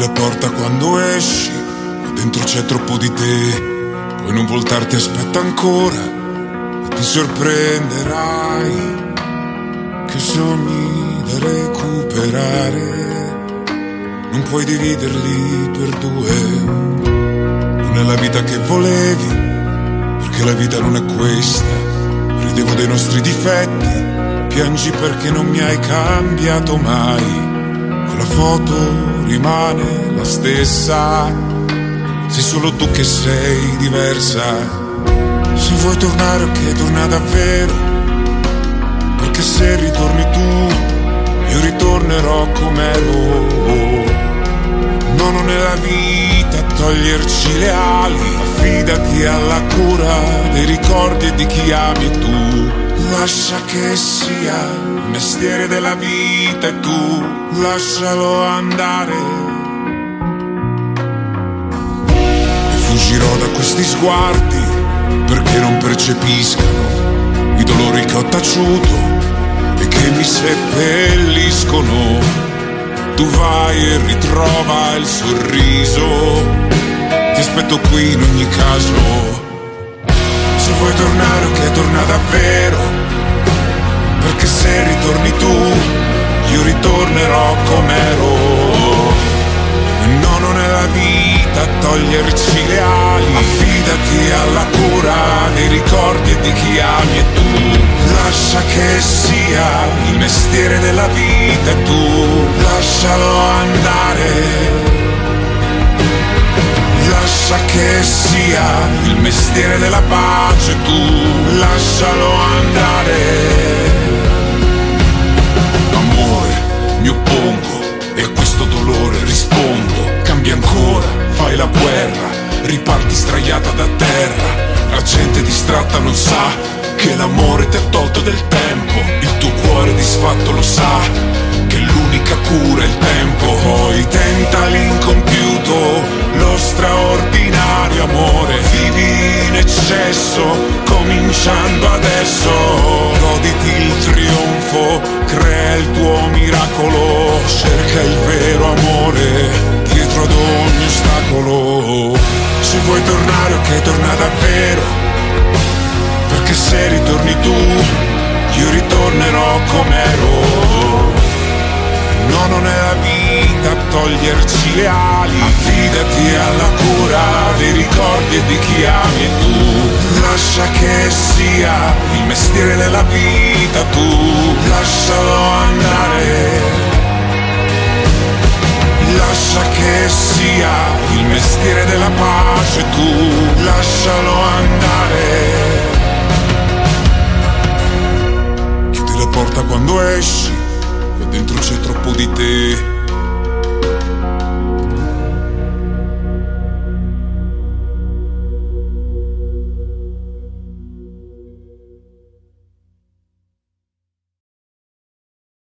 la porta quando esci, qua dentro c'è troppo di te. Puoi non voltarti, aspetta ancora e ti sorprenderai che sogni da recuperare non puoi dividerli per due. Non è la vita che volevi, perché la vita non è questa. Ridevo dei nostri difetti, piangi perché non mi hai cambiato mai. Quella foto rimane la stessa, sei solo tu che sei diversa. Se vuoi tornare, ok, torna davvero, perché se ritorni tu, io ritornerò com'ero. No, non è la vita toglierci le ali, affidati alla cura dei ricordi e di chi ami tu. Lascia che sia il mestiere della vita e tu lascialo andare. E fuggirò da questi sguardi perché non percepiscano i dolori che ho taciuto e che mi seppelliscono. Tu vai e ritrova il sorriso, ti aspetto qui in ogni caso. Se vuoi tornare, ok, torna davvero, perché se ritorni tu, io ritornerò com'ero. No, non è la vita toglierci le ali, affidati alla cura dei ricordi e di chi ami e tu. Lascia che sia il mestiere della vita e tu lascialo andare. Lascia che sia il mestiere della pace, tu lascialo andare. Amore, mi oppongo e a questo dolore rispondo. Cambia ancora, fai la guerra, riparti straiata da terra. La gente distratta non sa che l'amore ti ha tolto del tempo. Il tuo cuore disfatto lo sa che l'unica cura è il tempo. Poi tenta l'incompiuto, lo straordinario amore. Vivi in eccesso, cominciando adesso. Goditi il trionfo, crea il tuo miracolo. Cerca il vero amore dietro ad ogni ostacolo. Se vuoi tornare, ok, torna davvero, perché se ritorni tu, io ritornerò com'ero. No, non è la vita toglierci le ali, affidati alla cura dei ricordi e di chi ami e tu. Lascia che sia il mestiere della vita, tu lascialo andare. Lascia che sia il mestiere della pace, tu lascialo andare. Chiudi la porta quando esci, qua dentro c'è troppo di te.